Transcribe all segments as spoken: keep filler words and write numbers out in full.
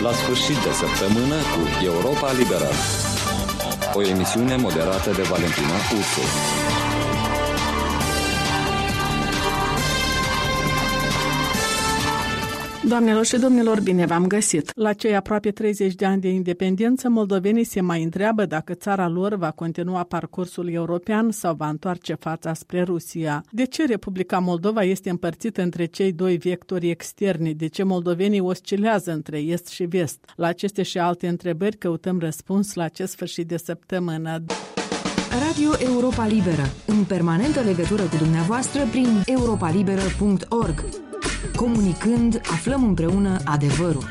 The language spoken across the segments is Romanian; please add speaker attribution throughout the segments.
Speaker 1: La sfârșit de săptămână cu Europa Liberă. O emisiune moderată de Valentina Ursu.
Speaker 2: Doamnelor și domnilor, bine v-am găsit! La cei aproape treizeci de ani de independență, moldovenii se mai întreabă dacă țara lor va continua parcursul european sau va întoarce fața spre Rusia. De ce Republica Moldova este împărțită între cei doi vectori externi? De ce moldovenii oscilează între est și vest? La aceste și alte întrebări căutăm răspuns la acest sfârșit de săptămână.
Speaker 3: Radio Europa Liberă, în permanentă legătură cu dumneavoastră prin europa liberă punct org. Comunicând, aflăm împreună adevărul.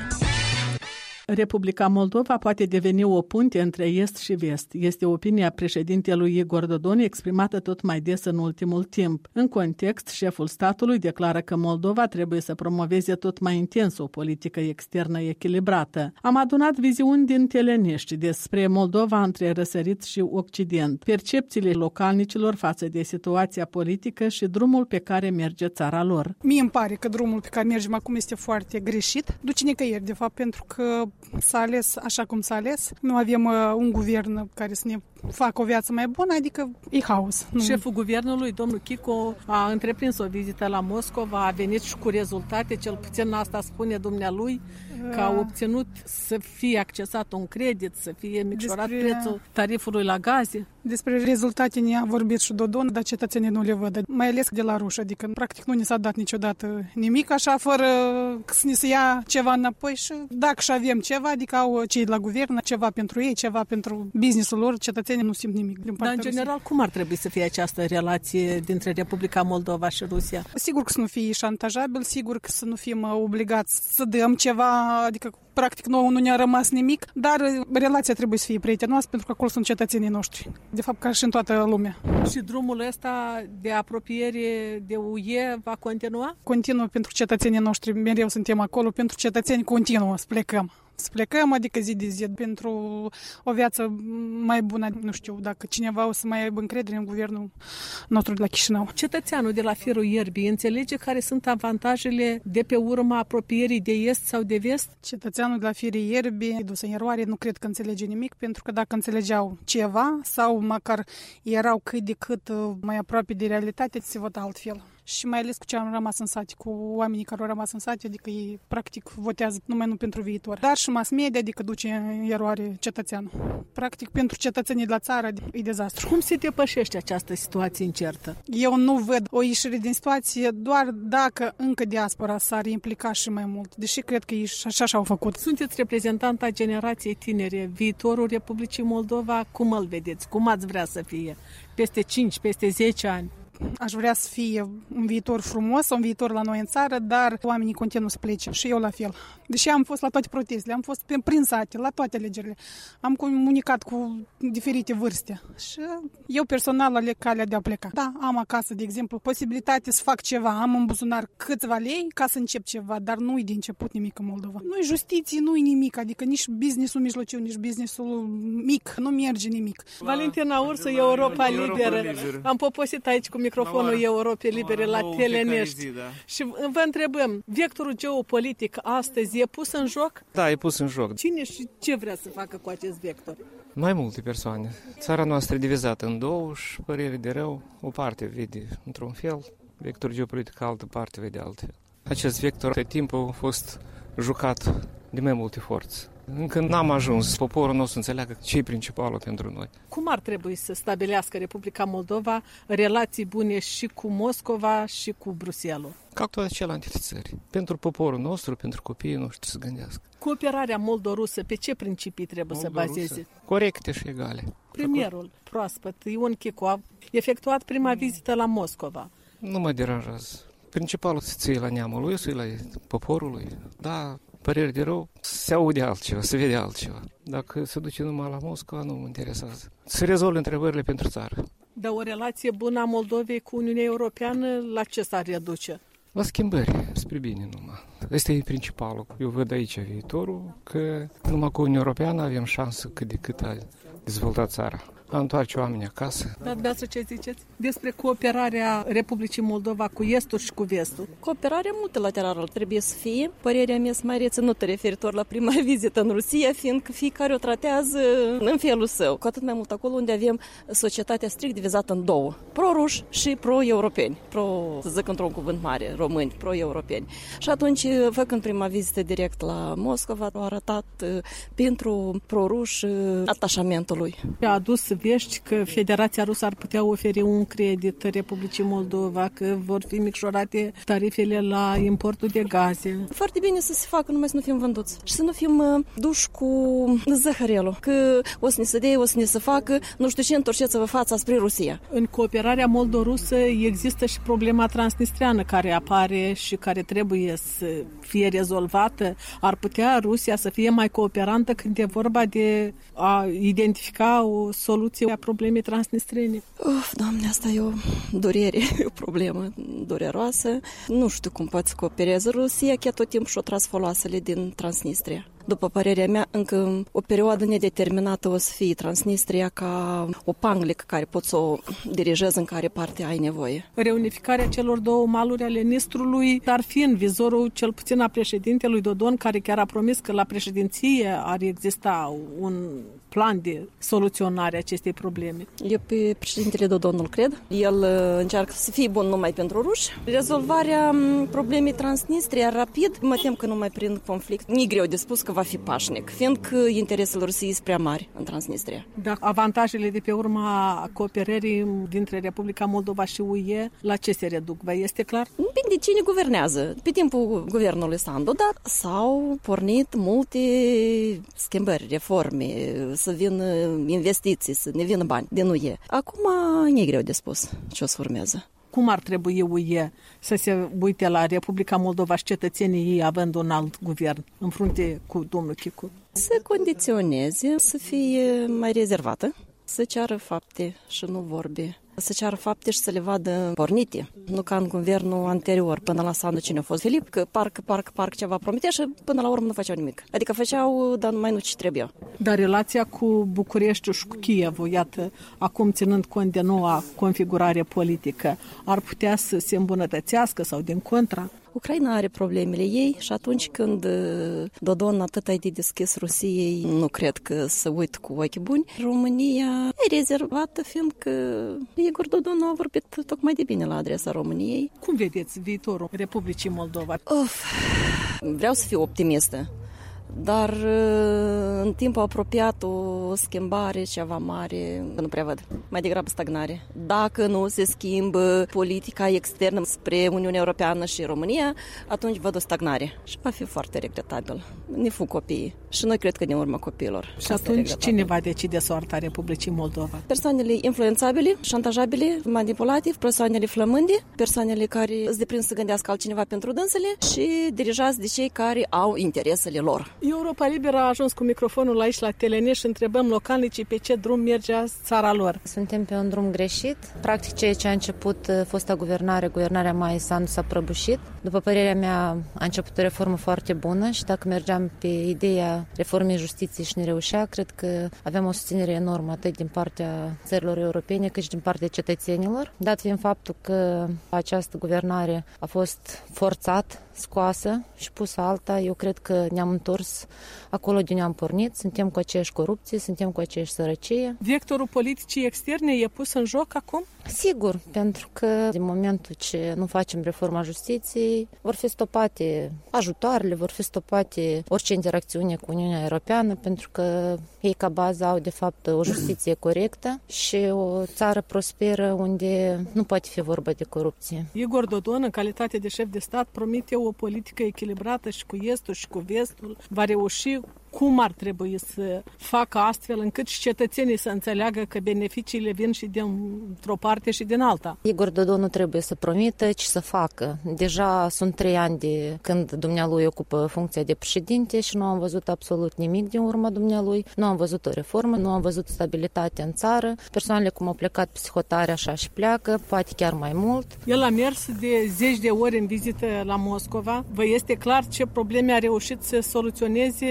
Speaker 2: Republica Moldova poate deveni o punte între est și vest. Este opinia președintelui Igor Dodon exprimată tot mai des în ultimul timp. În context, șeful statului declară că Moldova trebuie să promoveze tot mai intens o politică externă echilibrată. Am adunat viziuni din Telenești despre Moldova între răsărit și Occident, percepțiile localnicilor față de situația politică și drumul pe care merge țara lor.
Speaker 4: Mie îmi pare că drumul pe care mergem acum este foarte greșit. Duce nicăieri, de fapt, pentru că s-a ales așa cum s-a ales. Nu avem uh, un guvern care să ne facă o viață mai bună, adică e haos. Nu.
Speaker 2: Șeful guvernului, domnul Chico, a întreprins o vizită la Moscova, a venit și cu rezultate, cel puțin asta spune dumnealui, că a obținut să fie accesat un credit, să fie micșorat Despre... prețul tarifului la gaze.
Speaker 4: Despre rezultate ne-a vorbit și Dodon, dar cetățenii nu le văd, mai ales de la ruși, adică practic nu ne s-a dat niciodată nimic așa, fără să ne se ia ceva înapoi și dacă și avem ceva, adică au cei de la guvern, ceva pentru ei, ceva pentru businessul lor, cetățenii nu simt nimic. Din
Speaker 2: Dar în general, cum ar trebui să fie această relație dintre Republica Moldova și Rusia?
Speaker 4: Sigur că să nu fie șantajabil, sigur că să nu fim obligați să dăm ceva, adică practic nouă nu ne-a rămas nimic, dar relația trebuie să fie prietenoasă pentru că acolo sunt cetățenii noștri. De fapt, ca și în toată lumea.
Speaker 2: Și drumul ăsta de apropiere de U E va continua?
Speaker 4: Continuă pentru cetățenii noștri, mereu suntem acolo, pentru cetățeni continuă să plecăm. Să plecăm, adică zi de zi, pentru o viață mai bună. Nu știu dacă cineva o să mai aibă încredere în guvernul nostru de la Chișinău.
Speaker 2: Cetățeanul de la firul ierbii înțelege care sunt avantajele de pe urma apropierii de est sau de vest?
Speaker 4: Cetățeanul de la firul ierbii, dus în eroare, nu cred că înțelege nimic, pentru că dacă înțelegeau ceva sau măcar erau cât de cât mai aproape de realitate, se vota altfel. Și mai ales cu ce am rămas în sate, cu oamenii care au rămas în sate, adică ei practic votează numai nu pentru viitor. Dar și mass media, adică duce în eroare cetățeanul. Practic pentru cetățenii de la țară e dezastru.
Speaker 2: Cum se depășește această situație incertă?
Speaker 4: Eu nu văd o ieșire din situație doar dacă încă diaspora s-ar implica și mai mult, deși cred că ei și așa au făcut.
Speaker 2: Sunteți reprezentanta generației tinere, viitorul Republicii Moldova, cum îl vedeți? Cum ați vrea să fie? Peste cinci, peste zece ani?
Speaker 4: Aș vrea să fie un viitor frumos, un viitor la noi în țară, dar oamenii continuă să plece și eu la fel. Deși am fost la toate protestele, am fost prin sate, la toate alegerile, am comunicat cu diferite vârste și eu personal aleg calea de a pleca. Da, am acasă, de exemplu, posibilitate să fac ceva, am în buzunar câțiva lei ca să încep ceva, dar nu-i de început nimic în Moldova. Nu-i justiție, nu-i nimic, adică nici businessul mijlociu, nici businessul mic, nu merge nimic.
Speaker 2: Valentina Ursu, Europa Liberă. Am poposit aici cu microfonul Europei Libere la Telenești. Da. Și vă întrebăm, vectorul geopolitic astăzi e pus în joc?
Speaker 5: Da, e pus în joc.
Speaker 2: Cine și ce vrea să facă cu acest vector?
Speaker 5: Mai multe persoane. Țara noastră e divizată în două și părere de rău. O parte vede într-un fel, vectorul geopolitic, altă parte vede altfel. Acest vector pe timp a fost jucat de mai multe forțe. Încă n-am ajuns poporul nostru să înțeleagă ce e principalul pentru noi.
Speaker 2: Cum ar trebui să stabilească Republica Moldova relații bune și cu Moscova și cu Bruxelles?
Speaker 5: Ca toate celelalte țări. Pentru poporul nostru, pentru copiii noștri să gândească.
Speaker 2: Cooperarea moldo-rusă pe ce principii trebuie moldo-rusă? Să bazeze?
Speaker 5: Corecte și egale.
Speaker 2: Premierul proaspăt, Ion Chico, a efectuat prima vizită la Moscova.
Speaker 5: Nu mă deranjează. Principalul să ții la neamul lui, să la poporului. Da, păreri de rău, se aude altceva, se vede altceva. Dacă se duce numai la Moscova, nu mă interesează. Se rezolvă întrebările pentru țară.
Speaker 2: Dar o relație bună a Moldovei cu Uniunea Europeană, la ce s-ar reduce?
Speaker 5: La schimbări, spre bine numai. Ăsta e principalul. Eu văd aici viitorul, că numai cu Uniunea Europeană avem șansă cât de cât a dezvolta țara. A întoarce oamenii acasă.
Speaker 2: Dar dumneavoastră ce ziceți despre cooperarea Republicii Moldova cu Estul și cu Vestul?
Speaker 6: Cooperarea multilaterală trebuie să fie. Părerea mea sunt mai reținută referitor la prima vizită în Rusia, fiindcă fiecare o tratează în felul său. Cu atât mai mult acolo unde avem societatea strict divizată în două. Pro-ruși și pro-europeni. Pro, să zic într-un cuvânt mare, români, pro-europeni. Și atunci, făcând prima vizită direct la Moscova, a arătat pentru pro-ruși atașamentul lui.
Speaker 2: A adus vești că Federația Rusă ar putea oferi un credit Republicii Moldova, că vor fi micșorate tarifele la importul de gaze.
Speaker 6: Foarte bine să se facă, numai să nu fim vânduți și să nu fim duși cu zăhărelul, că o să ne se dea, o să ne se facă, nu știu ce, întorceți-vă fața spre Rusia.
Speaker 2: În cooperarea moldo-rusă există și problema transnistreană care apare și care trebuie să fie rezolvată. Ar putea Rusia să fie mai cooperantă când e vorba de a identifica o soluție a problemei transnistrene?
Speaker 6: Uf, Doamne, asta e o durere, e o problemă dureroasă. Nu știu cum poate să coopereze Rusia, chiar tot timpul și-o tras foloasele din Transnistria. După părerea mea, încă o perioadă nedeterminată o să fie Transnistria ca o panglică care poți să o dirigezi în care parte ai nevoie.
Speaker 2: Reunificarea celor două maluri ale Nistrului ar fi în vizorul cel puțin a președintelui Dodon, care chiar a promis că la președinție ar exista un plan de soluționare a acestei probleme.
Speaker 6: Eu pe președintele Dodon nu-l cred. El încearcă să fie bun numai pentru ruși. Rezolvarea problemei Transnistria rapid, mă tem că numai prin conflict. Nu e greu de spus că va fi pașnic, fiindcă interesele Rusiei sunt prea mari în Transnistria.
Speaker 2: Dar avantajele de pe urma cooperării dintre Republica Moldova și U E, la ce se reduc? Vă este clar?
Speaker 6: Bine, de cine guvernează? Pe timpul guvernului Sandu, dar s-au pornit multe schimbări, reforme, să vină investiții, să ne vină bani din U E. Acum nu e greu de spus ce o să urmează.
Speaker 2: Cum ar trebui U E să se uite la Republica Moldova și cetățenii ei având un alt guvern în frunte cu domnul Chicu?
Speaker 6: Să condiționeze, să fie mai rezervată, să ceară fapte și nu vorbe. Să ceară fapte și să le vadă pornite. Nu ca în guvernul anterior, până la Sandu cine a fost Filip, că parcă, parcă, parcă ceva promitea și până la urmă nu făceau nimic. Adică făceau, dar numai nu ce trebuia.
Speaker 2: Dar relația cu Bucureștiul și cu Kievul, iată, acum ținând cont de noua configurare politică, ar putea să se îmbunătățească sau din contra?
Speaker 6: Ucraina are problemele ei și atunci când Dodon atât ai de deschis Rusiei, nu cred că să uit cu ochi buni. România e rezervată, fiindcă Igor Dodon a vorbit tocmai de bine la adresa României.
Speaker 2: Cum vedeți viitorul Republicii Moldova?
Speaker 6: Uf, vreau să fiu optimistă. Dar în timpul apropiat o schimbare ceva mare nu prea văd. Mai degrabă stagnare. Dacă nu se schimbă politica externă spre Uniunea Europeană și România, atunci văd o stagnare. Și va fi foarte regretabil. Ne fug copiii. Și noi cred că din urma copiilor.
Speaker 2: Și atunci cine va decide soarta Republicii Moldova?
Speaker 6: Persoanele influențabile, șantajabile, manipulate, persoanele flămânde, persoanele care îți deprind să gândească altcineva pentru dânsele și dirijați de cei care au interesele lor.
Speaker 2: Europa Liberă a ajuns cu microfonul aici la Teleneș și întrebăm localnicii pe ce drum merge țara lor.
Speaker 7: Suntem pe un drum greșit. Practic ceea ce a început fosta guvernare, guvernarea Maia Sandu s-a prăbușit. După părerea mea a început o reformă foarte bună și dacă mergeam pe ideea reformei justiției și ne reușea, cred că aveam o susținere enormă atât din partea țărilor europene cât și din partea cetățenilor. Dat fiind faptul că această guvernare a fost forțat, scoasă și pusă alta, eu cred că ne-am întors acolo de unde am pornit, suntem cu aceeași corupție, suntem cu aceeași sărăcie.
Speaker 2: Vectorul politicii externe e pus în joc acum?
Speaker 7: Sigur, pentru că din momentul ce nu facem reforma justiției, vor fi stopate ajutoarele, vor fi stopate orice interacțiune cu Uniunea Europeană, pentru că ei ca bază au de fapt o justiție corectă și o țară prosperă unde nu poate fi vorba de corupție.
Speaker 2: Igor Dodon, în calitate de șef de stat, promite o politică echilibrată și cu estul și cu vestul. Va reuși? Cum ar trebui să facă astfel încât și cetățenii să înțeleagă că beneficiile vin și dintr-o parte și din alta?
Speaker 7: Igor Dodon nu trebuie să promită, ci să facă. Deja sunt trei ani de când dumnealui ocupă funcția de președinte și nu am văzut absolut nimic din urma dumnealui. Nu am văzut o reformă, nu am văzut stabilitate în țară. Persoanele cum au plecat psihotare așa și pleacă, poate chiar mai mult.
Speaker 2: El a mers de zeci de ori în vizită la Moscova. Vă este clar ce probleme a reușit să soluționeze discutând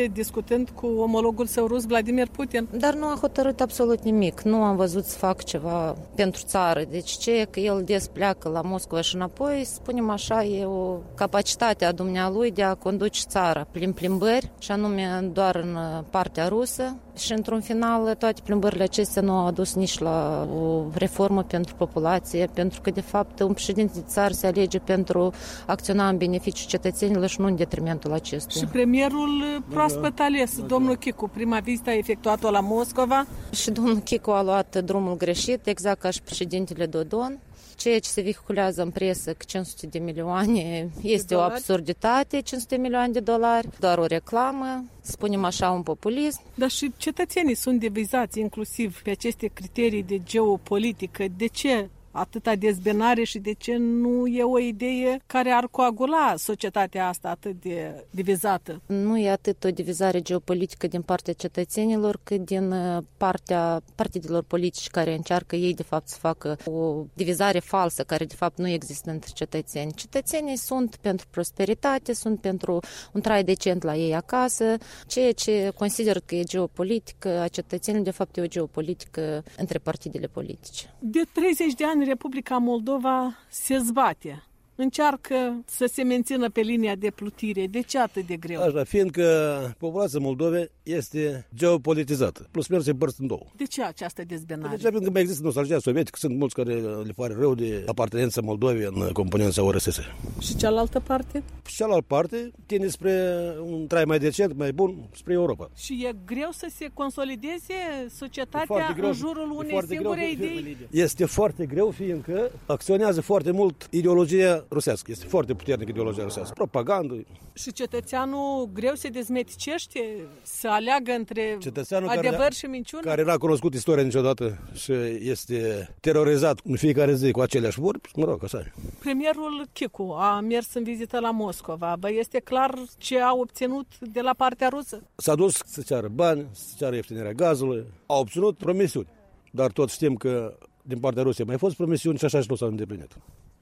Speaker 2: atent cu omologul său rus, Vladimir Putin.
Speaker 7: Dar nu a hotărât absolut nimic. Nu am văzut să fac ceva pentru țară. Deci ce că el des pleacă la Moscova și înapoi, spunem așa, e o capacitate a dumnealui de a conduce țara prin plimbări, și anume doar în partea rusă. Și într-un final, toate plimbările acestea nu au adus nici la o reformă pentru populație, pentru că, de fapt, un președinte de țară se alege pentru a acționa în beneficiul cetățenilor și nu în detrimentul acestuia.
Speaker 2: Și premierul proaspăt ales, domnul Chicu, prima vizită a efectuat-o la Moscova.
Speaker 7: Și domnul Chicu a luat drumul greșit, exact ca și președintele Dodon. Ceea ce se vehiculează în presă că cinci sute de milioane este o absurditate, cinci sute de milioane de dolari, doar o reclamă, spunem așa, un populism.
Speaker 2: Dar și cetățenii sunt divizați inclusiv pe aceste criterii de geopolitică. De ce atâta dezbinare și de ce nu e o idee care ar coagula societatea asta atât de divizată?
Speaker 7: Nu e atât o divizare geopolitică din partea cetățenilor, cât din partea partidelor politici care încearcă ei de fapt să facă o divizare falsă care de fapt nu există între cetățeni. Cetățenii sunt pentru prosperitate, sunt pentru un trai decent la ei acasă. Ceea ce consider că e geopolitică a cetățenilor, de fapt e o geopolitică între partidele politice.
Speaker 2: De treizeci de ani Republica Moldova se zbate. Încearcă să se mențină pe linia de plutire. De ce atât de greu?
Speaker 8: Așa, fiindcă populația Moldovei este geopolitizată. Plus minus se împărți în două.
Speaker 2: De ce această dezbinare?
Speaker 8: De ce? Pentru că mai există nostalgia sovietică. Sunt mulți care le pare rău de apartenența Moldovei în componența O R S S.
Speaker 2: Și cealaltă parte?
Speaker 8: Și cealaltă parte tinde spre un trai mai decent, mai bun, spre Europa.
Speaker 2: Și e greu să se consolideze societatea în jurul unei singure idei?
Speaker 8: Este foarte greu, fiindcă acționează foarte mult ideologia rusească. Este foarte puternică ideologia rusească. Propagandă.
Speaker 2: Și cetățeanul greu se dezmeticește să aleagă între
Speaker 8: cetățeanul
Speaker 2: adevăr
Speaker 8: care,
Speaker 2: și minciună?
Speaker 8: Care n-a cunoscut istoria niciodată și este terorizat în fiecare zi cu aceleași vorbi, mă rog, așa e.
Speaker 2: Premierul Chicu a mers în vizită la Moscova. Vă este clar ce a obținut de la partea rusă?
Speaker 8: S-a dus să ceară bani, să ceară ieftinirea gazului. A obținut promisiuni. Dar tot știm că din partea Rusiei mai fost promisiuni și așa și nu s-au îndeplinit.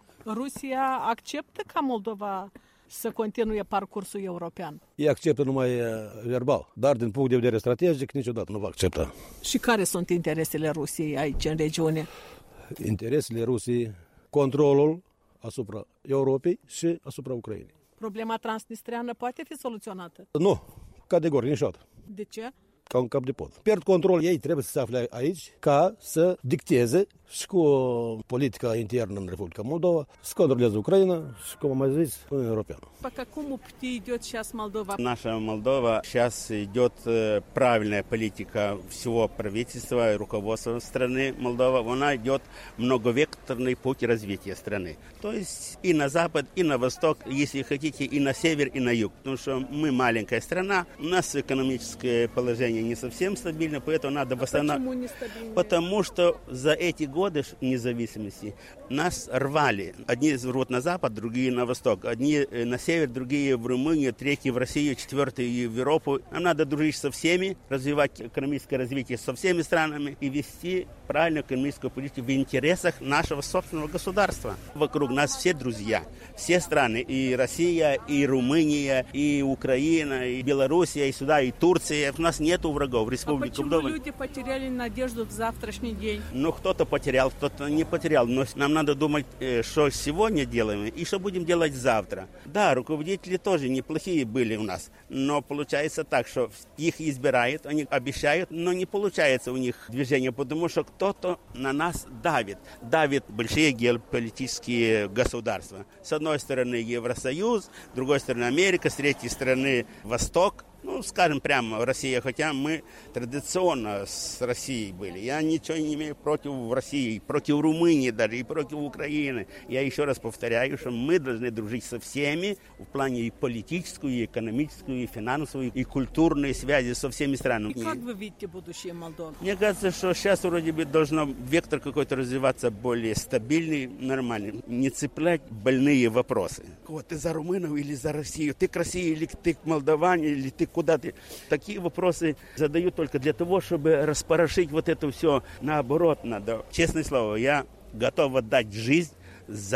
Speaker 2: Rusia acceptă ca Moldova să continue parcursul european?
Speaker 8: Ei acceptă numai verbal, dar din punct de vedere strategic niciodată nu va accepta.
Speaker 2: Și care sunt interesele Rusiei aici în regiune?
Speaker 8: Interesele Rusiei, controlul asupra Europei și asupra Ucrainei.
Speaker 2: Problema transnistreană poate fi soluționată?
Speaker 8: Nu, categoric, niciodată.
Speaker 2: De ce?
Speaker 8: Ca un cap de pod. Pierd control, ei trebuie să se afle aici ca să dicteze și cu politica internă în Republica Moldova, să controleze Ucraina și, cum am mai zis, Uniunea Europeană.
Speaker 2: По какому пути идет сейчас Молдова?
Speaker 9: Наша Молдова сейчас идет правильная политика всего правительства и руководства страны Молдова. Она идет многовекторный путь развития страны. То есть и на запад, и на восток, если хотите, и на север, и на юг. Потому что мы маленькая страна, у нас экономическое положение не совсем стабильно, поэтому надо восстанавливать.
Speaker 2: Почему нестабильно?
Speaker 9: Потому что за эти годы независимости нас рвали. Одни рвут на запад, другие на восток. Одни на север, другие в Румынию, третьи в Россию, четвертые в Европу. Нам надо дружить со всеми, развивать экономическое развитие со всеми странами и вести правильную экономическую политику в интересах нашего собственного государства. Вокруг нас все друзья, все страны, и Россия, и Румыния, и Украина, и Белоруссия, и сюда, и Турция. У нас нету врагов. Республика
Speaker 2: А почему люди потеряли надежду в завтрашний день?
Speaker 9: Ну, кто-то потерял, кто-то не потерял. Но нам надо думать, что сегодня делаем и что будем делать завтра. Да, руководители тоже неплохие были у нас. Но получается так, что их избирают, они обещают, но не получается у них движение, потому что кто-то на нас давит. Давит большие геополитические государства. С одной стороны Евросоюз, с другой стороны Америка, с третьей стороны Восток. Ну, скажем прямо, Россия, хотя мы традиционно с Россией были. Я ничего не имею против России, против Румынии даже и против Украины. Я еще раз повторяю, что мы должны дружить со всеми в плане и политическую, и экономическую, и финансовую, и культурные связи со всеми странами.
Speaker 2: И как вы видите будущее Молдовы?
Speaker 9: Мне кажется, что сейчас вроде бы должно вектор какой-то развиваться более стабильный, нормальный. Не цеплять больные вопросы. Вот ты за румынов или за Россию? Ты к России или ты к Молдаване, или ты куда ты? Такие вопросы задают только для того, чтобы распорошить вот это все. Наоборот, надо. Честное слово, я готов отдать жизнь за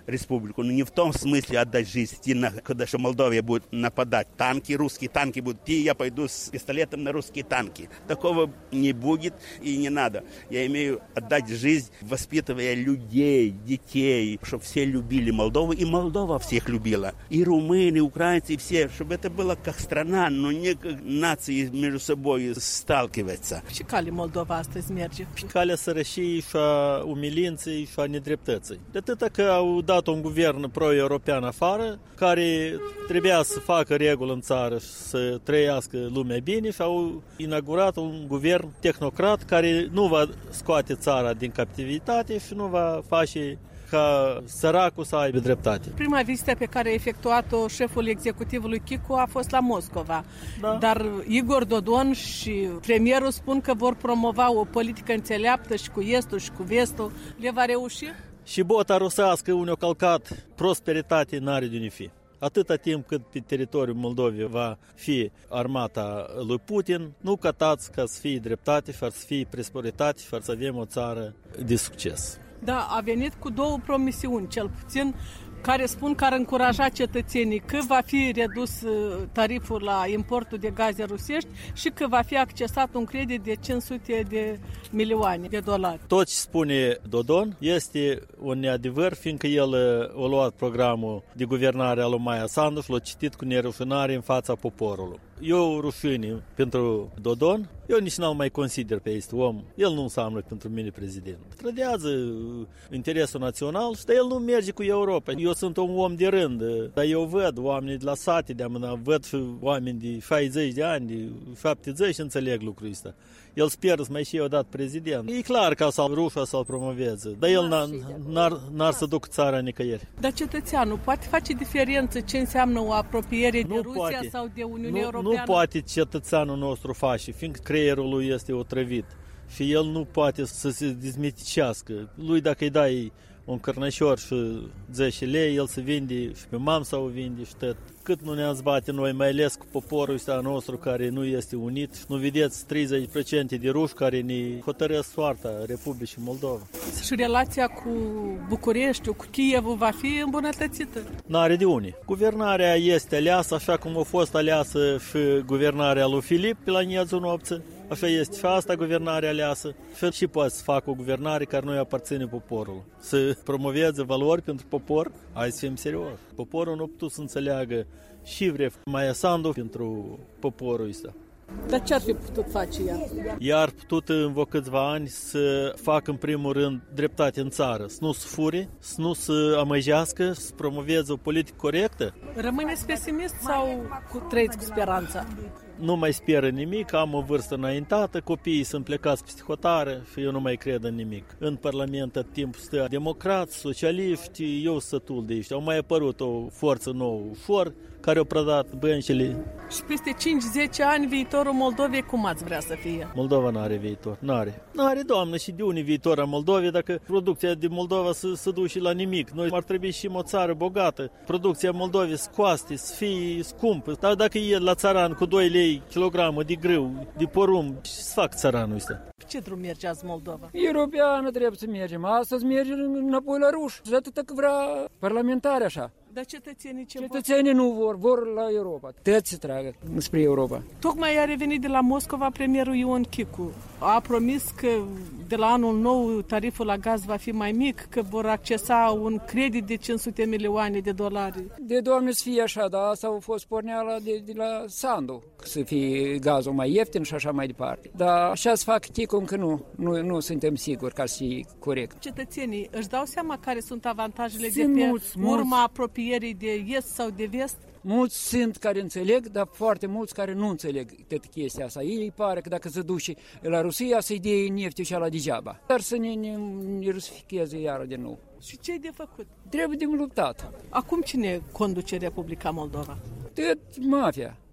Speaker 9: республику, но не в том смысле отдать жизнь, когда что Молдовия будет нападать, танки, русские танки будут идти, я пойду с пистолетом на русские танки. Такого не будет и не надо. Я имею отдать жизнь, воспитывая людей, детей, чтобы все любили Молдову, и Молдова всех любила. И румыны, и украинцы, и все, чтобы это было как страна, но не как нации между собой сталкиваться.
Speaker 2: Și cale Moldova astăzi merge?
Speaker 10: Calea sărășiei și a umilinței și a nedreptății. De atâta că au dat un guvern pro-european afară, care trebuia să facă regulă în țară și să trăiască lumea bine, și au inaugurat un guvern tehnocrat care nu va scoate țara din captivitate și nu va face ca săracul să aibă dreptate.
Speaker 2: Prima vizită pe care a efectuat-o șeful executivului Chicu a fost la Moscova. Da. Dar Igor Dodon și premierul spun că vor promova o politică înțeleaptă și cu estul și cu vestul. Le va reuși?
Speaker 10: Și bota rusească unde a călcat prosperitate n-are de unde fi. Atâta timp cât pe teritoriul Moldovei va fi armata lui Putin, nu cătați ca să fie dreptate, fără să fie prosperitate, fără să avem o țară de succes.
Speaker 2: Da, a venit cu două promisiuni, cel puțin, care spun că ar încuraja cetățenii că va fi redus tariful la importul de gaze rusești și că va fi accesat un credit de cinci sute de milioane de dolari.
Speaker 10: Tot ce spune Dodon este un neadevăr, fiindcă el a luat programul de guvernare al lui Maia Sandu și l-a citit cu nerușinare în fața poporului. Eu rușine pentru Dodon, eu nici n-l mai consider pe este om. El nu înseamnă pentru mine prezident. Trădează interesul național și el nu merge cu Europa. Eu sunt un om de rând, dar eu văd oameni de la sate, de amână, văd și oameni de șaizeci de ani, de șaptezeci și înțeleg lucrul ăsta. El speră să mai și eu dat prezident. E clar că să-l rușa, să-l promoveze, dar el n-ar, n-ar, n-ar să ducă țara nicăieri.
Speaker 2: Dar cetățeanul poate face diferență ce înseamnă o apropiere de
Speaker 10: nu
Speaker 2: Rusia
Speaker 10: poate.
Speaker 2: Sau de Uniunea
Speaker 10: nu,
Speaker 2: Europeană?
Speaker 10: Nu poate cetățeanul nostru face, fiindcă creierul lui este otrăvit și el nu poate să se dezmiticească. Lui dacă îi dai un cărnășor și zece lei, el se vinde și pe mamsa o vinde și tot. Cât nu ne-am zbate noi, mai ales cu poporul ăsta nostru care nu este unit. Și nu vedeți treizeci la sută de ruși care ne hotărăsc soarta Republicii Moldova.
Speaker 2: Și relația cu Bucureștiul, cu Kievul va fi îmbunătățită?
Speaker 10: N-are de unii. Guvernarea este aleasă așa cum a fost aleasă și guvernarea lui Filip pe la Niețu nopță. Așa este și asta guvernarea aleasă. Și, și poate să facă o guvernare care nu-i aparține poporul. Să promoveze valori pentru popor, hai să fim serios. Poporul nu a putut să înțeleagă și vrea Maia Sandu pentru poporul ăsta.
Speaker 2: Dar ce ar fi putut face ea?
Speaker 10: Ea ar putut în vreo câțiva ani să facă în primul rând dreptate în țară, să nu se fure, să nu se amăjească, să promoveze o politică corectă.
Speaker 2: Rămâneți pesimist sau cu trăiți cu speranța?
Speaker 10: Nu mai speră nimic, am o vârstă înaintată, copiii sunt plecați peste hotară și eu nu mai cred în nimic. În Parlament tot timpul stă democrați, socialiști, eu sătul de aici. Au mai apărut o forță nouă, ușor, care au prădat băncile.
Speaker 2: Și peste cinci zece ani viitorul Moldovei cum ați vrea să fie?
Speaker 10: Moldova n-are viitor, n-are. N-are, doamnă, și de unii viitor a Moldovei dacă producția din Moldova să se duce la nimic. Noi ar trebui și o țară bogată. Producția Moldovei scoaste, să fie scumpă. Dar dacă e la țăran cu doi lei kilogramă de grâu, de porumb, ce să fac țăranul ăsta?
Speaker 2: Pe ce drum mergeați Moldova?
Speaker 11: Europeană trebuie să mergem. Astăzi mergem înapoi la ruși. Și atât că vrea parlamentari așa.
Speaker 2: Dar cetățenii ce
Speaker 11: Cetățenii nu vor, vor la Europa. Tăți se tragă spre Europa.
Speaker 2: Tocmai a revenit de la Moscova premierul Ion Chicu. A promis că de la anul nou tariful la gaz va fi mai mic, că vor accesa un credit de cinci sute milioane de dolari.
Speaker 11: De Doamne să fie așa, dar asta a fost porneala de, de la Sandu, să fie gazul mai ieftin și așa mai departe. Dar așa să fac Chicu încă nu, nu, nu suntem siguri ca să fie corect.
Speaker 2: Cetățenii își dau seama care sunt avantajele
Speaker 11: sunt
Speaker 2: de pe
Speaker 11: mulți,
Speaker 2: urma
Speaker 11: mulți.
Speaker 2: apropierii de est sau de vest?
Speaker 11: Mulți sunt care înțeleg, dar foarte mulți care nu înțeleg toată chestia asta. Ei îi pare că dacă se duce la Rusia să-i dea neftul și ala degeaba. Dar să ne, ne, ne rusificheze iară din nou.
Speaker 2: Și ce-i de făcut?
Speaker 11: Trebuie de luptat.
Speaker 2: Acum cine conduce Republica Moldova?
Speaker 11: Tot mafia.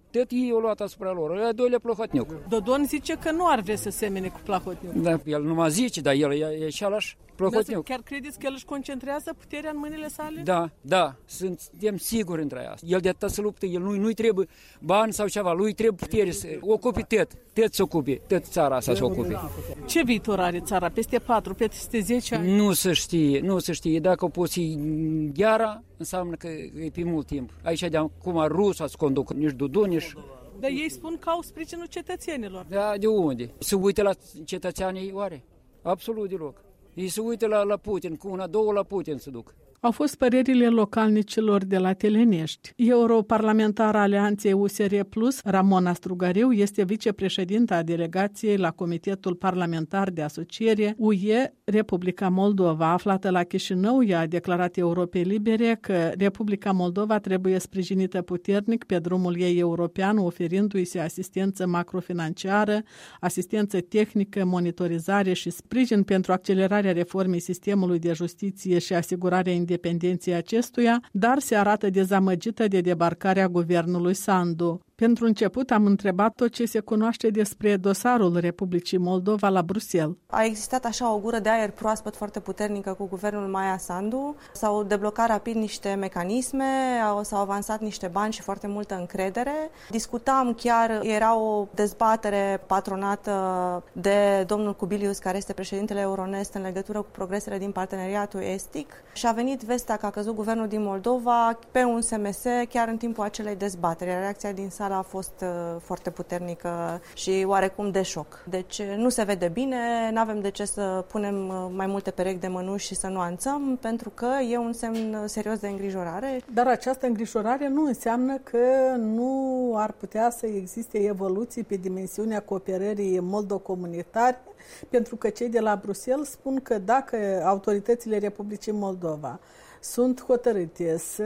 Speaker 11: Tot ei au luat asupra lor. Al doilea Plahotniuc.
Speaker 2: Dodon zice că nu ar vrea să semene cu Plahotniuc.
Speaker 11: Da, el nu mă zice, dar el e, e cealaltă Plahotniuc.
Speaker 2: Chiar credeți că el își concentrează puterea în mâinile sale?
Speaker 11: Da, da, suntem siguri între asta. El de atât să luptă, el nu, nu-i trebuie bani sau ceva, lui trebuie putere să ocupe tot, tot să ocupe, tot țara asta să ocupe.
Speaker 2: Ce viitor are țara? Peste patru, peste zece ani?
Speaker 11: Nu se știe, nu se știe. Dacă o poți gheara, înseamnă că e pe mult timp. Aici de acum rusa să conduc, nici Dudu, nici...
Speaker 2: Dar ei spun că au sprijinul cetățenilor.
Speaker 11: Da, de unde? Se uită la cetățenii oare? Absolut deloc. Ei se uită la, la Putin, cu una, două la Putin se duc.
Speaker 2: Au fost părerile localnicilor de la Telenești. Europarlamentar Alianței U S R plus, Ramona Strugariu, este vicepreședinta a delegației la Comitetul Parlamentar de Asociere U E Republica Moldova. Aflată la Chișinău, ea a declarat Europei Libere că Republica Moldova trebuie sprijinită puternic pe drumul ei european, oferindu-i se asistență macrofinanciară, asistență tehnică, monitorizare și sprijin pentru accelerarea reformei sistemului de justiție și asigurarea independenței acestuia, dar se arată dezamăgită de debarcarea guvernului Sandu. Pentru început am întrebat-o ce se cunoaște despre dosarul Republicii Moldova la Bruxelles.
Speaker 12: A existat așa o gură de aer proaspăt foarte puternică cu guvernul Maia Sandu. S-au deblocat rapid niște mecanisme, s-au avansat niște bani și foarte multă încredere. Discutam chiar, era o dezbatere patronată de domnul Kubilius, care este președintele Euronest, în legătură cu progresele din parteneriatul estic. Și a venit vestea că a căzut guvernul din Moldova pe un S M S chiar în timpul acelei dezbateri. Reacția din sală a fost uh, foarte puternică și oarecum de șoc. Deci nu se vede bine, nu avem de ce să punem mai multe perechi de mănuși și să nuanțăm, pentru că e un semn serios de îngrijorare.
Speaker 2: Dar această îngrijorare nu înseamnă că nu ar putea să existe evoluții pe dimensiunea cooperării moldo-comunitare, pentru că cei de la Bruxelles spun că dacă autoritățile Republicii Moldova sunt hotărâte să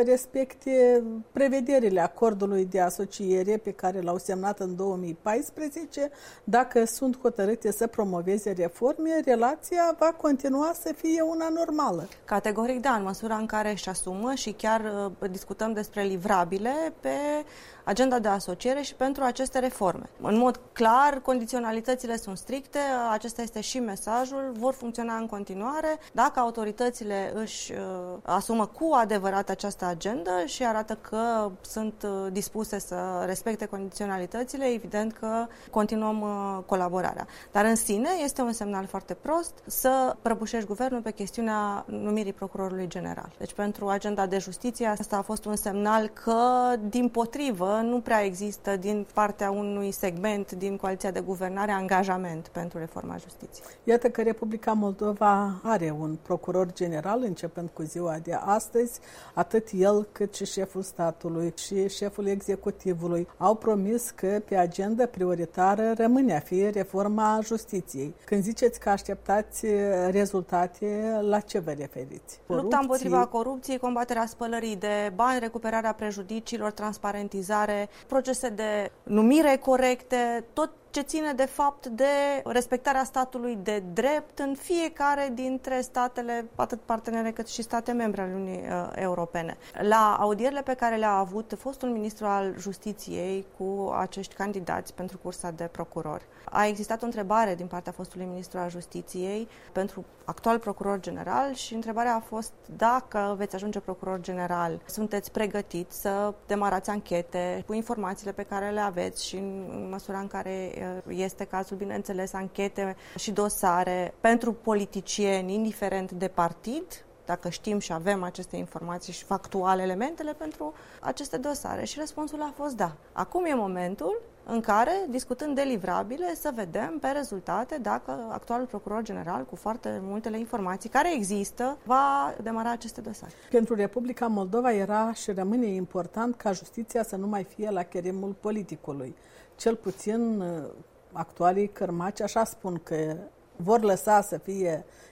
Speaker 2: respecte prevederile acordului de asociere pe care l-au semnat în două mii paisprezece, dacă sunt hotărâte să promoveze reforme, relația va continua să fie una normală.
Speaker 12: Categoric da, în măsura în care își asumă și chiar uh, discutăm despre livrabile pe agenda de asociere și pentru aceste reforme. În mod clar, condiționalitățile sunt stricte, acesta este și mesajul, vor funcționa în continuare dacă autoritățile își uh, asumă cu adevărat această agendă și arată că sunt uh, dispuse să respecte condiționalitățile, evident că continuăm uh, colaborarea. Dar în sine este un semnal foarte prost să prăbușești guvernul pe chestiunea numirii procurorului general. Deci pentru agenda de justiție asta a fost un semnal că, dimpotrivă, nu prea există din partea unui segment din coaliția de guvernare angajament pentru reforma justiției.
Speaker 2: Iată că Republica Moldova are un procuror general, începând cu ziua de astăzi, atât el cât și șeful statului și șeful executivului au promis că pe agenda prioritară rămâne a fi reforma justiției. Când ziceți că așteptați rezultate, la ce vă referiți?
Speaker 12: Corupții? Lupta împotriva corupției, combaterea spălării de bani, recuperarea prejudiciilor, transparentizare, procese de numire corecte, tot ce ține de fapt de respectarea statului de drept în fiecare dintre statele, atât partenere cât și state membre ale Uniunii uh, Europene. La audierile pe care le-a avut fostul ministru al Justiției cu acești candidați pentru cursa de procurori, a existat o întrebare din partea fostului ministru al Justiției pentru actual procuror general și întrebarea a fost dacă veți ajunge procuror general, sunteți pregătiți să demarați anchete cu informațiile pe care le aveți și în măsura în care este cazul, bineînțeles, anchete și dosare pentru politicieni, indiferent de partid, dacă știm și avem aceste informații și factuale elementele pentru aceste dosare. Și răspunsul a fost da. Acum e momentul în care, discutând de livrabile, să vedem pe rezultate dacă actualul procuror general, cu foarte multele informații care există, va demara aceste dosare.
Speaker 2: Pentru Republica Moldova era și rămâne important ca justiția să nu mai fie la cheremul politicului. Cel puțin actualii cărmaci așa spun că vor lăsa să fie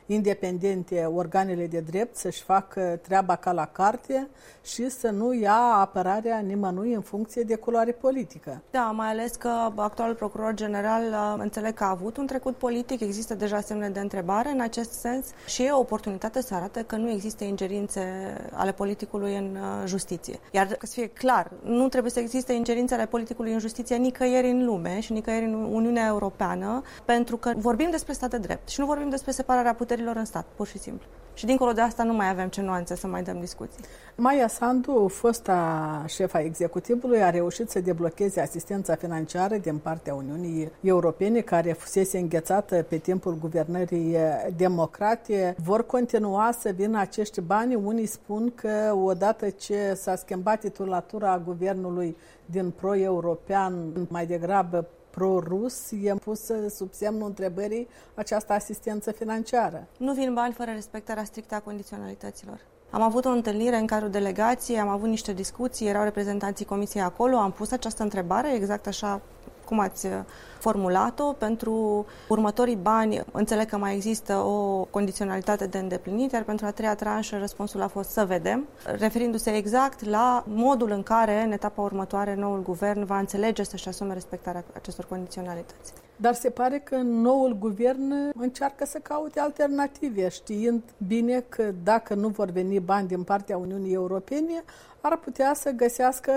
Speaker 2: independente organele de drept să-și facă treaba ca la carte și să nu ia apărarea nimănui în funcție de culoare politică.
Speaker 12: Da, mai ales că actualul procuror general înțeleg că a avut un trecut politic, există deja semne de întrebare în acest sens și e o oportunitate să arate că nu există ingerințe ale politicului în justiție. Iar să fie clar, nu trebuie să existe ingerințe ale politicului în justiție nicăieri în lume și nicăieri în Uniunea Europeană, pentru că vorbim despre stat de drept și nu vorbim despre separarea puterilor în stat, pur și simplu. Și dincolo de asta nu mai avem ce nuanțe să mai dăm discuții.
Speaker 2: Maia Sandu, fosta șefa executivului, a reușit să deblocheze asistența financiară din partea Uniunii Europene, care fusese înghețată pe timpul guvernării democrate. Vor continua să vină acești bani. Unii spun că odată ce s-a schimbat titulatura guvernului din pro-european mai degrabă pro-rus, e pusă sub semnul întrebării această asistență financiară.
Speaker 12: Nu vin bani fără respectarea strictă a condiționalităților. Am avut o întâlnire în cadrul delegației, am avut niște discuții, erau reprezentanții comisiei acolo, am pus această întrebare exact așa cum ați formulat-o. Pentru următorii bani înțeleg că mai există o condiționalitate de îndeplinit, iar pentru a treia tranșă răspunsul a fost să vedem, referindu-se exact la modul în care în etapa următoare noul guvern va înțelege să-și asume respectarea acestor condiționalități.
Speaker 2: Dar se pare că noul guvern încearcă să caute alternative, știind bine că dacă nu vor veni bani din partea Uniunii Europene, ar putea să găsească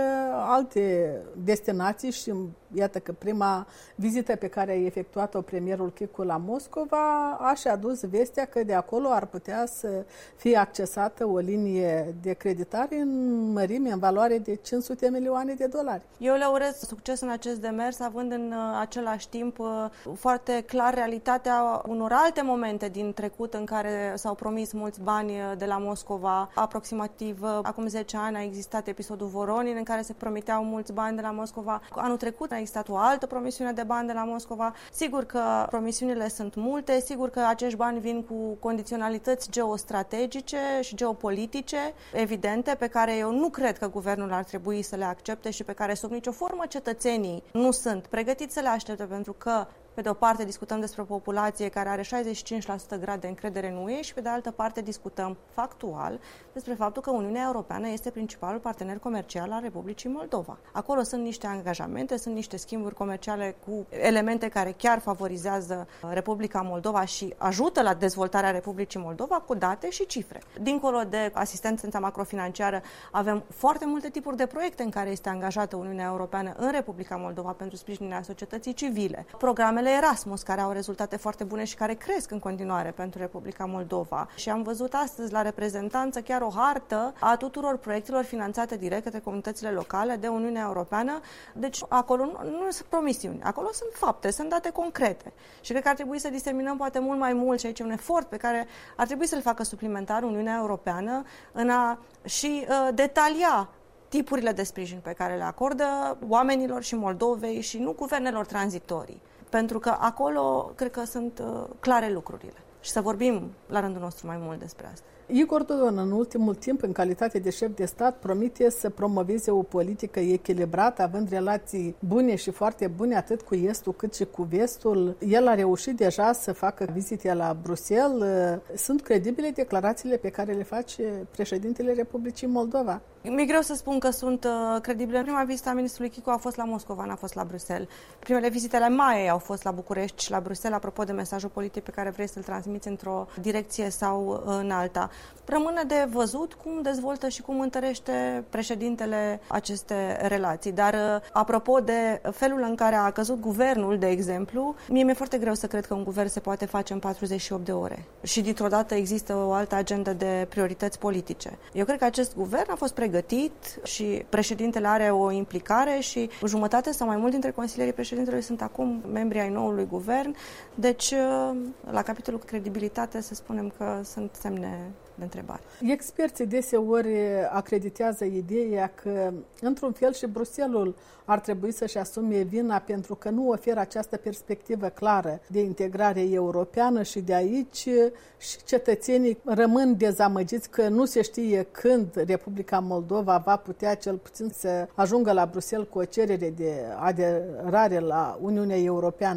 Speaker 2: alte destinații și iată că prima vizită pe care a efectuat-o premierul Chicu la Moscova a și adus vestea că de acolo ar putea să fie accesată o linie de creditare în mărime, în valoare de cinci sute milioane de dolari.
Speaker 12: Eu le urez succes în acest demers, având în același timp foarte clar realitatea unor alte momente din trecut în care s-au promis mulți bani de la Moscova. Aproximativ acum zece ani a existat episodul Voronin în care se promiteau mulți bani de la Moscova. Anul trecut a existat o altă promisiune de bani de la Moscova. Sigur că promisiunile sunt multe, sigur că acești bani vin cu condiționalități geostrategice și geopolitice evidente, pe care eu nu cred că guvernul ar trebui să le accepte și pe care sub nicio formă cetățenii nu sunt pregătiți să le aștepte, pentru că pe de o parte discutăm despre o populație care are șaizeci și cinci la sută grad de încredere în U E și pe de altă parte discutăm factual despre faptul că Uniunea Europeană este principalul partener comercial al Republicii Moldova. Acolo sunt niște angajamente, sunt niște schimburi comerciale cu elemente care chiar favorizează Republica Moldova și ajută la dezvoltarea Republicii Moldova cu date și cifre. Dincolo de asistența macrofinanciară, avem foarte multe tipuri de proiecte în care este angajată Uniunea Europeană în Republica Moldova pentru sprijinirea societății civile. Programele Erasmus, care au rezultate foarte bune și care cresc în continuare pentru Republica Moldova. Și am văzut astăzi la reprezentanță chiar o hartă a tuturor proiectelor finanțate direct către comunitățile locale de Uniunea Europeană. Deci acolo nu, nu sunt promisiuni, acolo sunt fapte, sunt date concrete. Și cred că ar trebui să diseminăm poate mult mai mult și aici un efort pe care ar trebui să-l facă suplimentar Uniunea Europeană în a și uh, detalia tipurile de sprijin pe care le acordă oamenilor și Moldovei și nu guvernelor tranzitorii. Pentru că acolo cred că sunt uh, clare lucrurile. Și să vorbim la rândul nostru mai mult despre asta.
Speaker 2: Igor Dodon, în ultimul timp, în calitate de șef de stat, promite să promoveze o politică echilibrată, având relații bune și foarte bune, atât cu Estul cât și cu Vestul. El a reușit deja să facă vizite la Bruxelles. Sunt credibile declarațiile pe care le face președintele Republicii Moldova?
Speaker 12: Mi-e greu să spun că sunt uh, credibile. Prima vizită a ministrului Chicu a fost la Moscova, n-a fost la Bruxelles. Primele vizite ale Maiei au fost la București și la Bruxelles, apropo de mesajul politic pe care vrei să-l transmiți într-o direcție sau în alta. Rămâne de văzut cum dezvoltă și cum întărește președintele aceste relații. Dar, apropo de felul în care a căzut guvernul, de exemplu, mie mi-e foarte greu să cred că un guvern se poate face în patruzeci și opt de ore. Și dintr-o dată există o altă agendă de priorități politice. Eu cred că acest guvern a fost pregătit și președintele are o implicare și jumătate sau mai mult dintre consilierii președintelui sunt acum membri ai noului guvern. Deci, la capitolul credibilitate, să spunem că sunt semne de întrebare.
Speaker 2: Experții deseori acreditează ideea că, într-un fel, și Bruxelles ar trebui să-și asume vina pentru că nu oferă această perspectivă clară de integrare europeană și de aici și cetățenii rămân dezamăgiți că nu se știe când Republica Moldova va putea cel puțin să ajungă la Bruxelles cu o cerere de aderare la Uniunea Europeană.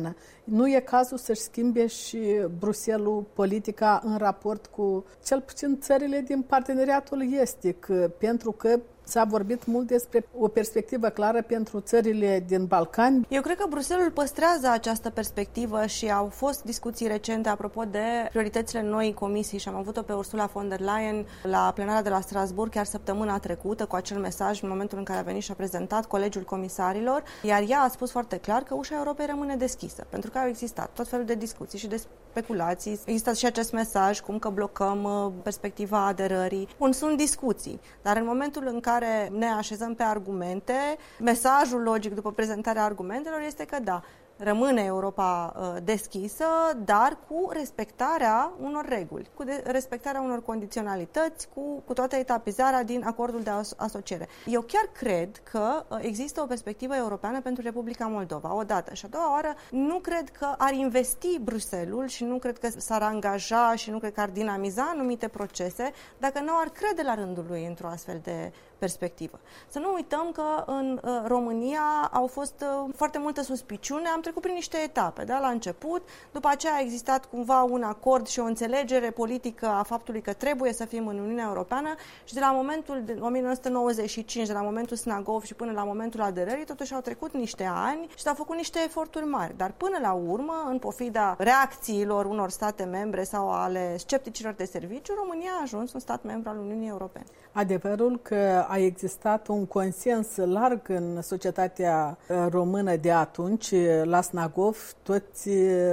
Speaker 2: Nu e cazul să-și schimbe și Bruxelles politica în raport cu cel puțin țările din parteneriatul estic, pentru că s-a vorbit mult despre o perspectivă clară pentru țările din Balcani.
Speaker 12: Eu cred că Bruxelles păstrează această perspectivă și au fost discuții recente apropo de prioritățile noii comisii și am avut-o pe Ursula von der Leyen la plenara de la Strasbourg chiar săptămâna trecută cu acel mesaj în momentul în care a venit și a prezentat Colegiul Comisarilor, iar ea a spus foarte clar că ușa Europei rămâne deschisă, pentru că au existat tot felul de discuții și de speculații. Există și acest mesaj cum că blocăm perspectiva aderării. Bun, sunt discuții, dar în momentul în care ne așezăm pe argumente, mesajul logic după prezentarea argumentelor este că da, rămâne Europa uh, deschisă, dar cu respectarea unor reguli, cu de- respectarea unor condiționalități, cu, cu toată etapizarea din acordul de as- asociere. Eu chiar cred că uh, există o perspectivă europeană pentru Republica Moldova, odată. Și a doua oară, nu cred că ar investi Bruxelles și nu cred că s-ar angaja și nu cred că ar dinamiza anumite procese dacă nu ar crede la rândul lui într-o astfel de perspectivă. Să nu uităm că în uh, România au fost uh, foarte multă suspiciune, am trecut prin niște etape, da, la început, după aceea a existat cumva un acord și o înțelegere politică a faptului că trebuie să fim în Uniunea Europeană și de la momentul de o mie nouă sute nouăzeci și cinci, de la momentul Snagov și până la momentul aderării, totuși au trecut niște ani și s-au făcut niște eforturi mari, dar până la urmă, în pofida reacțiilor unor state membre sau ale scepticilor de serviciu, România a ajuns un stat membru al Uniunii Europene.
Speaker 2: Adevărul că a existat un consens larg în societatea română de atunci, la Snagov, toți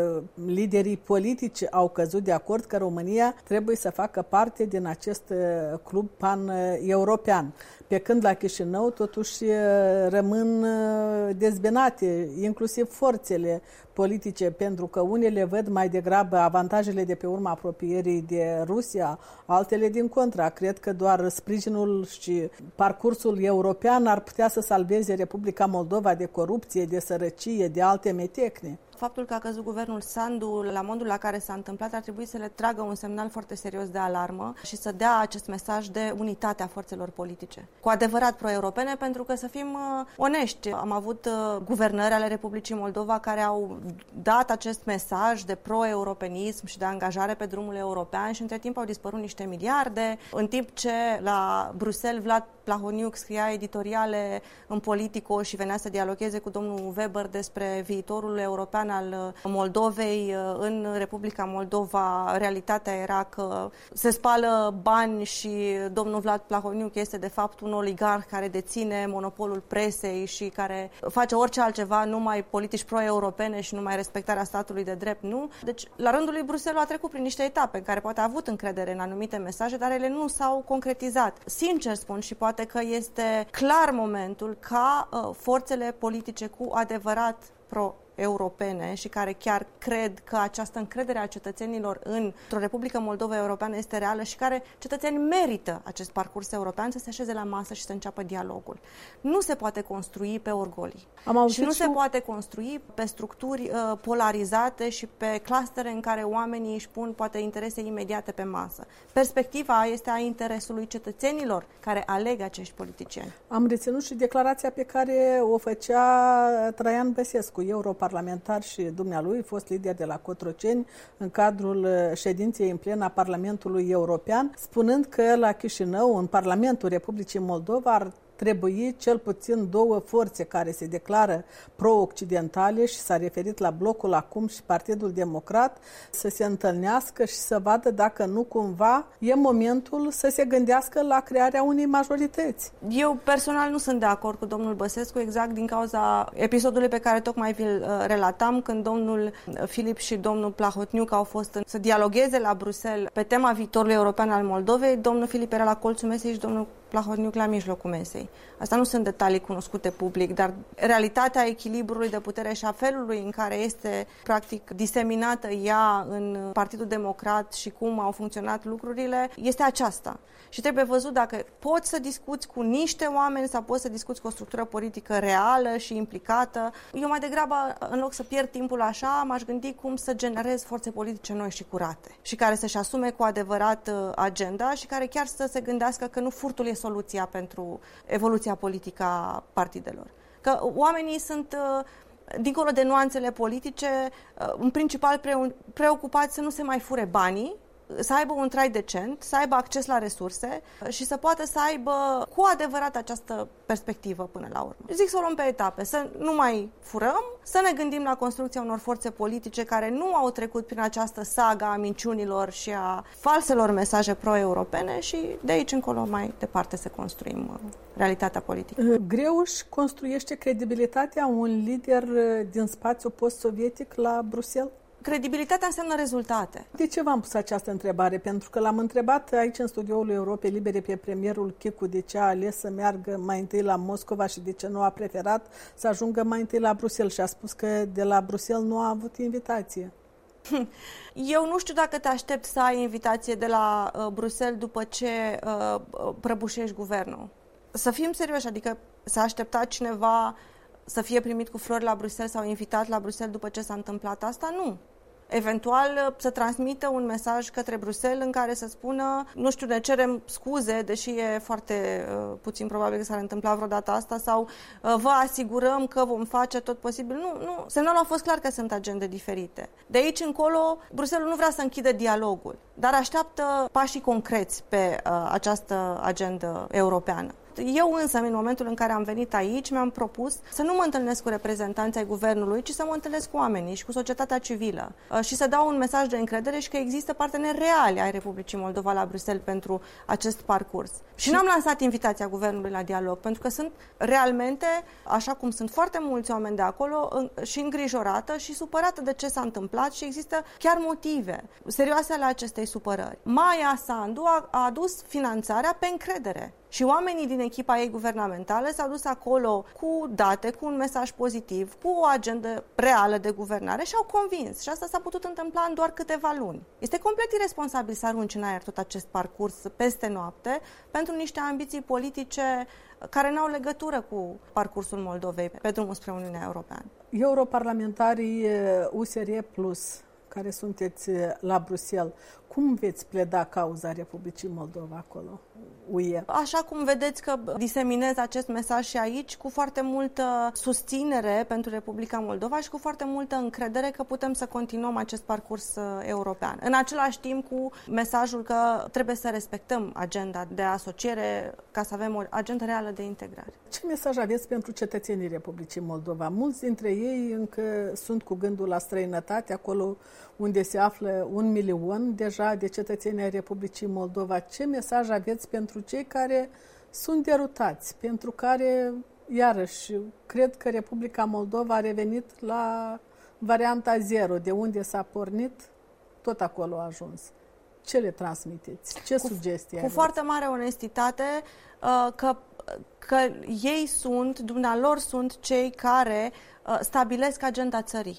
Speaker 2: liderii politici au căzut de acord că România trebuie să facă parte din acest club pan-european. Pe când la Chișinău totuși rămân dezbinate, inclusiv forțele politice, pentru că unele văd mai degrabă avantajele de pe urma apropierii de Rusia, altele din contra. Cred că doar sprijinul și parcursul european ar putea să salveze Republica Moldova de corupție, de sărăcie, de alte metecne.
Speaker 12: Faptul că a căzut guvernul Sandu la modul la care s-a întâmplat ar trebui să le tragă un semnal foarte serios de alarmă și să dea acest mesaj de unitate a forțelor politice, cu adevărat pro-europene, pentru că să fim uh, onești, am avut uh, guvernări ale Republicii Moldova care au dat acest mesaj de pro-europenism și de angajare pe drumul european și între timp au dispărut niște miliarde, în timp ce la Bruxelles Vlad Plahotniuc scria editoriale în Politico și venea să dialogueze cu domnul Weber despre viitorul european al Moldovei. În Republica Moldova realitatea era că se spală bani și domnul Vlad Plahotniuc este de fapt un oligarh care deține monopolul presei și care face orice altceva, numai politici pro-europene și numai respectarea statului de drept, nu. Deci, la rândul lui Bruxelles a trecut prin niște etape în care poate a avut încredere în anumite mesaje, dar ele nu s-au concretizat. Sincer spun și poate că este clar momentul ca uh, forțele politice cu adevărat pro europene și care chiar cred că această încredere a cetățenilor într-o Republică Moldova Europeană este reală și care cetățeni merită acest parcurs european să se așeze la masă și să înceapă dialogul. Nu se poate construi pe orgolii. Și nu se poate construi pe structuri uh, polarizate și pe clustere în care oamenii își pun poate interese imediate pe masă. Perspectiva este a interesului cetățenilor care aleg acești politicieni.
Speaker 2: Am reținut și declarația pe care o făcea Traian Băsescu, europarlamentar și dumnealui, fost lider de la Cotroceni, în cadrul ședinței în plen a Parlamentului European, spunând că la Chișinău, în Parlamentul Republicii Moldova, ar trebui cel puțin două forțe care se declară pro-occidentale și s-a referit la Blocul Acum și Partidul Democrat să se întâlnească și să vadă dacă nu cumva e momentul să se gândească la crearea unei majorități.
Speaker 12: Eu personal nu sunt de acord cu domnul Băsescu exact din cauza episodului pe care tocmai vi-l relatam, când domnul Filip și domnul Plahotniuc au fost să dialogueze la Bruxelles pe tema viitorului european al Moldovei. Domnul Filip era la colțul mesei și domnul Plahotniuc la mijlocul mesei. Asta nu sunt detalii cunoscute public, dar realitatea echilibrului de putere și a felului în care este practic diseminată ea în Partidul Democrat și cum au funcționat lucrurile, este aceasta. Și trebuie văzut dacă poți să discuți cu niște oameni sau poți să discuți cu o structură politică reală și implicată. Eu mai degrabă, în loc să pierd timpul așa, m-aș gândi cum să generez forțe politice noi și curate și care să-și asume cu adevărat agenda și care chiar să se gândească că nu furtul e soluția pentru evoluția politică a partidelor. Că oamenii sunt dincolo de nuanțele politice, în principal preocupați să nu se mai fure banii, să aibă un trai decent, să aibă acces la resurse și să poată să aibă cu adevărat această perspectivă până la urmă. Zic să o luăm pe etape, să nu mai furăm, să ne gândim la construcția unor forțe politice care nu au trecut prin această saga a minciunilor și a falselor mesaje pro-europene și de aici încolo mai departe să construim realitatea politică.
Speaker 2: Greu își construiește credibilitatea un lider din spațiul post-sovietic la Bruxelles?
Speaker 12: Credibilitatea înseamnă rezultate.
Speaker 2: De ce v-am pus această întrebare? Pentru că l-am întrebat aici în studioul Europei Libere pe premierul Chicu de ce a ales să meargă mai întâi la Moscova și de ce nu a preferat să ajungă mai întâi la Bruxelles și a spus că de la Bruxelles nu a avut invitație.
Speaker 12: Eu nu știu dacă te aștept să ai invitație de la uh, Bruxelles după ce uh, prăbușești guvernul. Să fim serioși, adică s-a așteptat cineva să fie primit cu flori la Bruxelles sau invitat la Bruxelles după ce s-a întâmplat asta? Nu. Eventual să transmită un mesaj către Bruxelles în care să spună, nu știu, ne cerem scuze, deși e foarte uh, puțin probabil că s-ar întâmpla vreodată asta, sau uh, vă asigurăm că vom face tot posibil. Nu, nu. Semnalul a fost clar că sunt agende diferite. De aici încolo, Bruxelles nu vrea să închidă dialogul, dar așteaptă pașii concreți pe uh, această agendă europeană. Eu însă, în momentul în care am venit aici, mi-am propus să nu mă întâlnesc cu reprezentanții ai guvernului, ci să mă întâlnesc cu oamenii și cu societatea civilă și să dau un mesaj de încredere și că există parteneri reali ai Republicii Moldova la Bruxelles pentru acest parcurs. Și n-am lansat invitația guvernului la dialog, pentru că sunt realmente, așa cum sunt foarte mulți oameni de acolo, și îngrijorată și supărată de ce s-a întâmplat și există chiar motive serioase ale acestei supărări. Maia Sandu a, a adus finanțarea pe încredere. Și oamenii din echipa ei guvernamentală s-au dus acolo cu date, cu un mesaj pozitiv, cu o agendă reală de guvernare și au convins. Și asta s-a putut întâmpla în doar câteva luni. Este complet irresponsabil să arunci în aer tot acest parcurs peste noapte pentru niște ambiții politice care n-au legătură cu parcursul Moldovei pe drumul spre Uniunea Europeană.
Speaker 2: Europarlamentarii U S R Plus, care sunteți la Bruxelles, cum veți pleda cauza Republicii Moldova acolo? U E.
Speaker 12: Așa cum vedeți că diseminez acest mesaj și aici, cu foarte multă susținere pentru Republica Moldova și cu foarte multă încredere că putem să continuăm acest parcurs european. În același timp cu mesajul că trebuie să respectăm agenda de asociere ca să avem o agendă reală de integrare.
Speaker 2: Ce mesaj aveți pentru cetățenii Republicii Moldova? Mulți dintre ei încă sunt cu gândul la străinătate, acolo unde se află un milion deja de cetățeni ai Republicii Moldova. Ce mesaj aveți pentru cei care sunt derutați, pentru care, iarăși, cred că Republica Moldova a revenit la varianta zero, de unde s-a pornit, tot acolo a ajuns. Ce le transmiteți? Ce
Speaker 12: cu,
Speaker 2: sugestii
Speaker 12: Cu
Speaker 2: aveți?
Speaker 12: foarte mare onestitate că, că ei sunt, dumnealor sunt cei care stabilesc agenda țării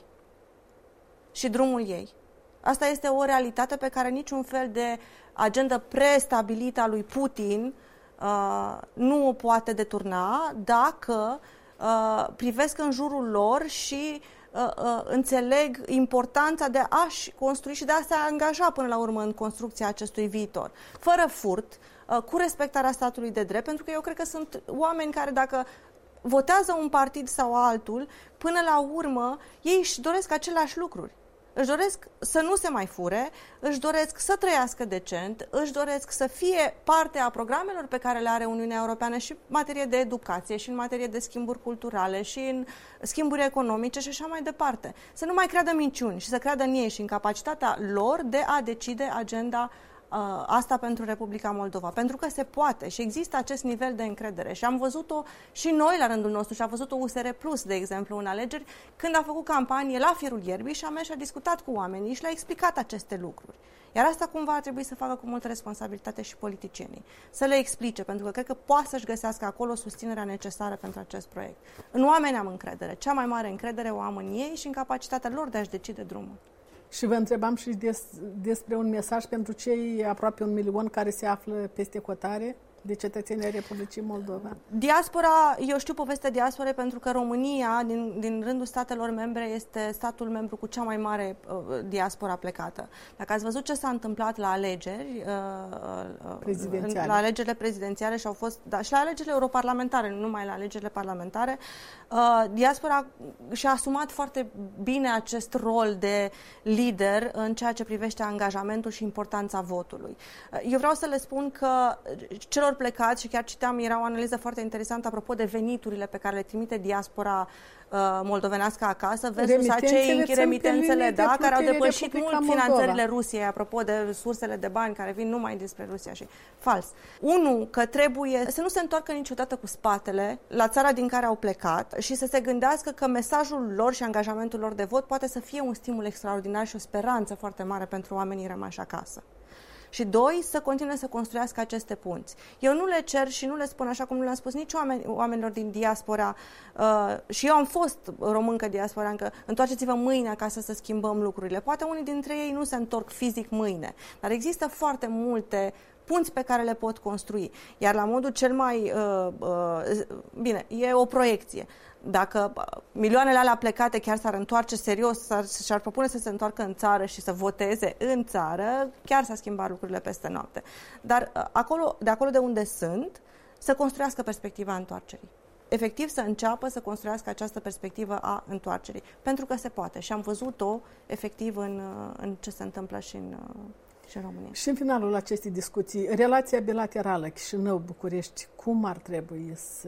Speaker 12: și drumul ei. Asta este o realitate pe care niciun fel de agendă prestabilită a lui Putin uh, nu o poate deturna dacă uh, privesc în jurul lor și uh, uh, înțeleg importanța de a-și construi și de a se angaja până la urmă în construcția acestui viitor. Fără furt, uh, cu respectarea statului de drept, pentru că eu cred că sunt oameni care dacă votează un partid sau altul, până la urmă ei își doresc aceleași lucruri. Își doresc să nu se mai fure, își doresc să trăiască decent, își doresc să fie parte a programelor pe care le are Uniunea Europeană și în materie de educație, și în materie de schimburi culturale, și în schimburi economice și așa mai departe. Să nu mai creadă minciuni și să creadă în ei și în capacitatea lor de a decide agenda asta pentru Republica Moldova, pentru că se poate și există acest nivel de încredere și am văzut-o și noi la rândul nostru și a văzut-o U S R Plus, de exemplu, în alegeri, când a făcut campanie la firul ierbii și a mers și a discutat cu oamenii și le-a explicat aceste lucruri. Iar asta cumva ar trebui să facă cu multă responsabilitate și politicienii. Să le explice, pentru că cred că poate să-și găsească acolo susținerea necesară pentru acest proiect. În oameni am încredere. Cea mai mare încredere o am în ei și în capacitatea lor de a-și decide drumul.
Speaker 2: Și vă întrebam și des, despre un mesaj pentru cei aproape un milion care se află peste hotare. de cetățenii Republicii Moldova?
Speaker 12: Diaspora, eu știu povestea diasporei pentru că România, din, din rândul statelor membre, este statul membru cu cea mai mare uh, diaspora plecată. Dacă ați văzut ce s-a întâmplat la alegeri, uh, uh, la alegerile prezidențiale și au fost, da, și la alegerile europarlamentare, nu numai la alegerile parlamentare, uh, diaspora și-a asumat foarte bine acest rol de lider în ceea ce privește angajamentul și importanța votului. Uh, eu vreau să le spun că celor plecați, și chiar citeam, era o analiză foarte interesantă apropo de veniturile pe care le trimite diaspora uh, moldovenească acasă versus acei remitențele, da, care au depășit Republica mult Moldova. Finanțările Rusiei, apropo de sursele de bani care vin numai despre Rusia și fals. Unu, că trebuie să nu se întoarcă niciodată cu spatele la țara din care au plecat și să se gândească că mesajul lor și angajamentul lor de vot poate să fie un stimul extraordinar și o speranță foarte mare pentru oamenii rămași acasă. Și doi, să continue să construiască aceste punți. Eu nu le cer și nu le spun așa cum nu le-am spus nici oameni, oamenilor din diaspora, uh, și eu am fost româncă diasporancă, întoarceți-vă mâine acasă să schimbăm lucrurile. Poate unii dintre ei nu se întorc fizic mâine, dar există foarte multe punți pe care le pot construi. Iar la modul cel mai... Uh, uh, bine, e o proiecție. Dacă milioanele alea plecate chiar s-ar întoarce serios, și-ar propune să se întoarcă în țară și să voteze în țară, chiar s-ar schimba lucrurile peste noapte. Dar acolo, de acolo de unde sunt, să construiască perspectiva întoarcerii. Efectiv să înceapă să construiască această perspectivă a întoarcerii. Pentru că se poate. Și am văzut-o efectiv în, în ce se întâmplă și în, și în România.
Speaker 2: Și în finalul acestei discuții, relația bilaterală Chișinău-București, cum ar trebui să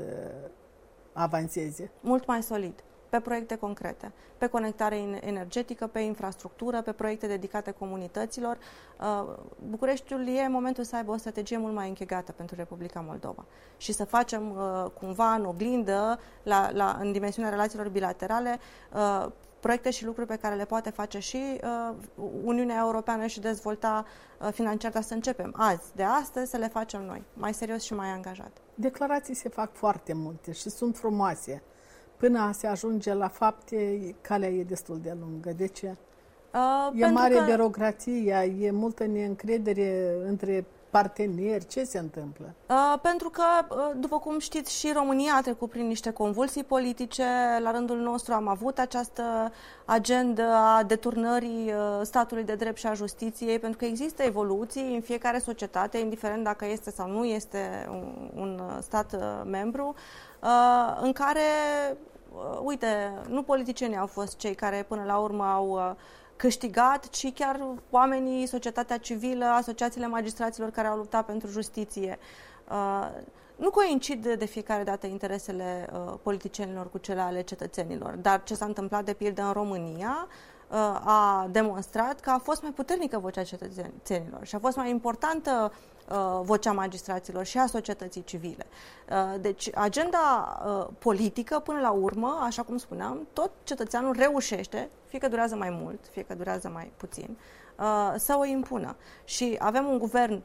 Speaker 2: avanseze?
Speaker 12: Mult mai solid, pe proiecte concrete, pe conectare energetică, pe infrastructură, pe proiecte dedicate comunităților. Bucureștiul e în momentul să aibă o strategie mult mai închegată pentru Republica Moldova și să facem cumva în oglindă, la, la, în dimensiunea relațiilor bilaterale, proiecte și lucruri pe care le poate face și uh, Uniunea Europeană și dezvolta uh, financiar, dar să începem azi, de astăzi, să le facem noi, mai serios și mai angajat.
Speaker 2: Declarații se fac foarte multe și sunt frumoase. Până a se ajunge la fapte, calea e destul de lungă. De ce? Uh, e mare că... birocrație, e multă neîncredere între parteneri, ce se întâmplă?
Speaker 12: Uh, pentru că, uh, după cum știți, și România a trecut prin niște convulsii politice. La rândul nostru am avut această agendă a deturnării uh, statului de drept și a justiției, pentru că există evoluții în fiecare societate, indiferent dacă este sau nu este un, un stat uh, membru, uh, în care, uh, uite, nu politicienii au fost cei care până la urmă au uh, câștigat, ci chiar oamenii, societatea civilă, asociațiile magistraților care au luptat pentru justiție. Uh, nu coincid de fiecare dată interesele uh, politicienilor cu cele ale cetățenilor, dar ce s-a întâmplat de pildă în România uh, a demonstrat că a fost mai puternică vocea cetățenilor și a fost mai importantă uh, vocea magistraților și a societății civile. Uh, deci agenda uh, politică, până la urmă, așa cum spuneam, tot cetățeanul reușește, fie că durează mai mult, fie că durează mai puțin, uh, să o impună. Și avem un guvern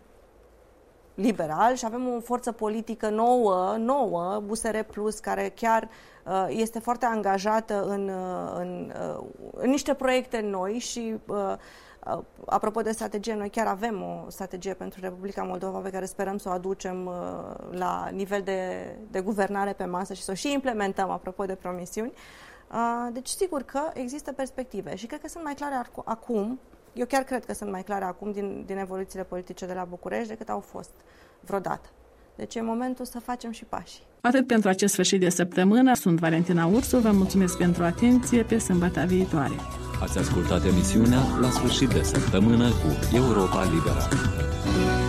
Speaker 12: liberal și avem o forță politică nouă, nouă, U S R Plus, care chiar uh, este foarte angajată în, uh, în, uh, în niște proiecte noi și uh, uh, apropo de strategie, noi chiar avem o strategie pentru Republica Moldova pe care sperăm să o aducem uh, la nivel de, de guvernare pe masă și să o și implementăm, apropo de promisiuni. Uh, deci sigur că există perspective și cred că sunt mai clare acum. Eu chiar cred că sunt mai clare acum din, din evoluțiile politice de la București decât au fost vreodată. Deci e momentul să facem și pașii.
Speaker 2: Atât pentru acest sfârșit de săptămână. Sunt Valentina Ursu, vă mulțumesc pentru atenție, pe sâmbătă viitoare.
Speaker 1: Ați ascultat emisiunea La sfârșit de săptămână cu Europa Liberă.